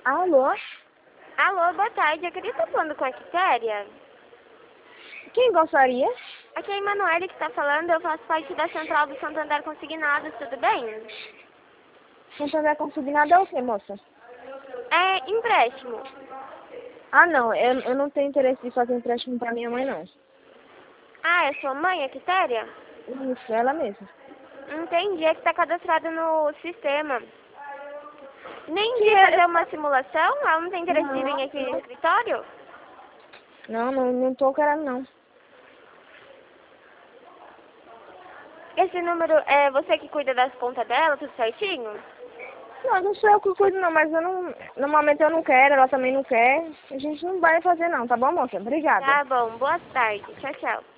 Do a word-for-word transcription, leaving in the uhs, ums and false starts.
Alô? Alô, boa tarde. Eu queria estar falando com a Quitéria. Quem gostaria? Aqui é a Emanuele que está falando. Eu faço parte da Central do Santander Consignados. Tudo bem? Santander Consignado é o quê, moça? É empréstimo. Ah, não. Eu, eu não tenho interesse de fazer empréstimo pra minha mãe, não. Ah, é sua mãe, a Quitéria? Isso, ela mesma. Entendi. É que está cadastrada no sistema. Nem Que de é... fazer uma simulação? Ela não tem interesse de vir Não, aqui no escritório? não, não, não tô querendo, não. Esse número é você que cuida das contas dela, tudo certinho? Não, não sou eu que cuido, não, mas eu não... Normalmente eu não quero, ela também não quer. A gente não vai fazer, não, tá bom, moça? Obrigada. Tá bom. Boa tarde. Tchau, tchau.